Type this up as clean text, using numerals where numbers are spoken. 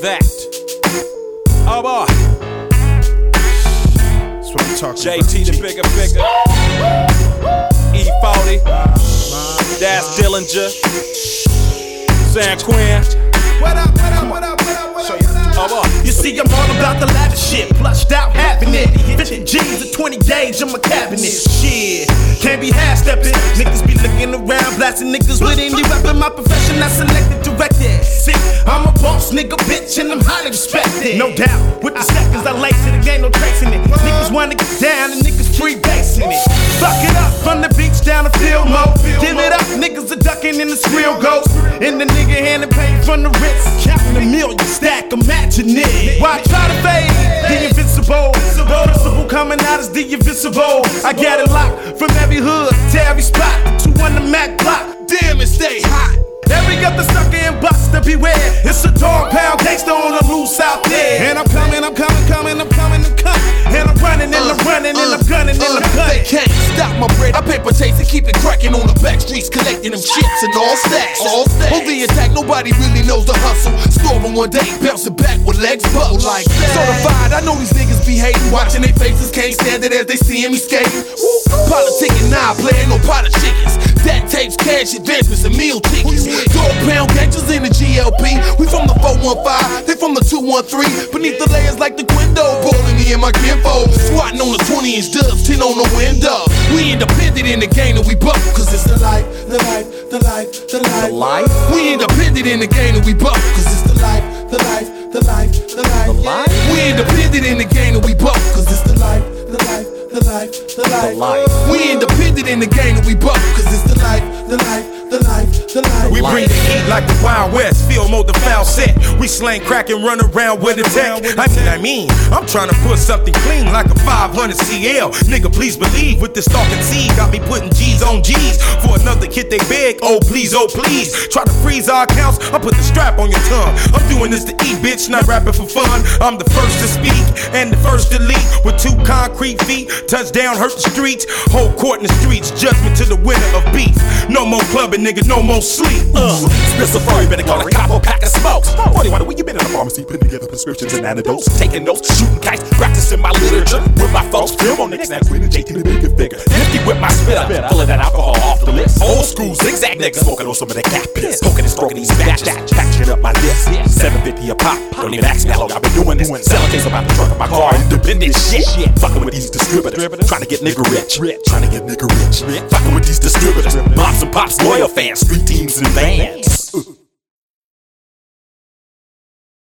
that. Oh boy. That's what I'm talking JT about. the bigger figure. E40. That's Dillinger. San Quinn. What up, what up, what up, what up, what up, what up? Oh boy. You see, I'm all about the lavish shit, plushed out, having it. 50 G's or 20 days in my cabinet. Shit, can't be half-stepping. Niggas be looking around, blasting niggas with any weapon. My profession, I selected, directed. See, I'm a boss nigga, bitch, and I'm highly respected. No doubt, with the seconds I lace it, there ain't no tracing it. Niggas wanna get down and niggas free basing it. Fuck it up from the beach down the field, mo. Give it up, niggas are ducking in the skrill ghost. And the nigga handing pain from the Ritz, counting a million stack, imagine it. Why try to fade the invincible? Principle coming out as the invisible. I got it locked from every hood to every spot. 2 on the Mac block, damn it stay hot. Every other sucker and buster beware. It's a dog pound gangster on the loose out there. And I'm coming, I'm coming, coming, I'm coming, I'm coming. And I'm running, and I'm running, and I'm gunning, and I'm gunning. They can't stop my bread. I paper chase and keep it cracking on the back streets, collecting them shits and all stacks. On the attack, nobody really knows the hustle. Storming one day, bouncing back with legs bucked like that. Certified, I know these niggas be hating, watching their faces, can't stand it as they see me skating. Politicking now, playing no pot of chickens. That tapes, cash, advancements, and meal tickets. Dog pound gangsters in the GLP. We from the 415, they from the 213. Beneath the layers like the window, rolling me in my kinfolk. Swatting on the 20-inch dubs, 10 on the window. We independent in the game and we buck, cause it's the life, the life, the life, the life. The life? We independent in the game and we buck, cause it's the life, the life, the life, the life. The life? We independent in the game and we buck, cause it's the life, the life, the life, the life. The life. We independent in the game and we buck, cause it's the life, the life, the life, the life. We bring the heat like the Wild West, feel more the foul set. We slang crack and run around with a tech. I'm trying to put something clean like a 500 CL. Nigga, please believe with this stalking seed, got me putting G's on G's. For another kid they beg, oh please, oh please. Try to freeze our accounts, I put the strap on your tongue. I'm doing this to eat, bitch, not rapping for fun. I'm the first to speak and the first to leap. With 2 concrete feet, touchdown hurt the streets. Whole court in the streets, judgment to the winner of beef. No more clubbing, nigga, no more sleep. Spit Safari, better call a cop or pack of smokes. 41, when you been in the pharmacy, putting together prescriptions and antidotes, taking notes, shooting kites, practicing my literature with my folks. Film on niggas, now Queen and JT the bigger figure. Nifty with my spitter, pulling that alcohol off the list. Old school zigzag niggas, smoking on some of that cat piss, poking and stroking these batches, packaging up my list. 750 a pop, don't even ask me how long I've been doing this. Selling case about the trunk of my car, independent shit. Fucking with these distributors, trying to get nigga rich, trying to get nigga rich. Fucking with these distributors, moms and pops, loyal fans, street teams and bands.